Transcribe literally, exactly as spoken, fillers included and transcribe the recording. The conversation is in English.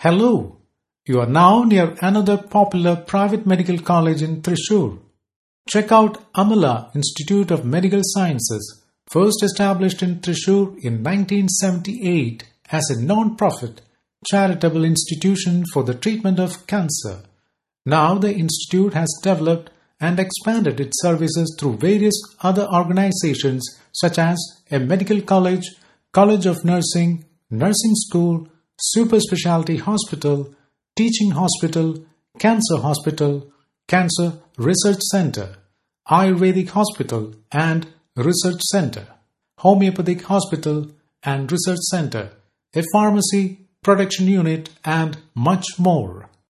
Hello, you are now near another popular private medical college in Thrissur. Check out Amala Institute of Medical Sciences, first established in Thrissur in nineteen seventy-eight as a non-profit charitable institution for the treatment of cancer. Now the institute has developed and expanded its services through various other organizations such as a medical college, college of nursing, nursing school, super specialty hospital, teaching hospital, cancer hospital, cancer research center, Ayurvedic hospital and research center, homeopathic hospital and research center, a pharmacy, production unit and much more.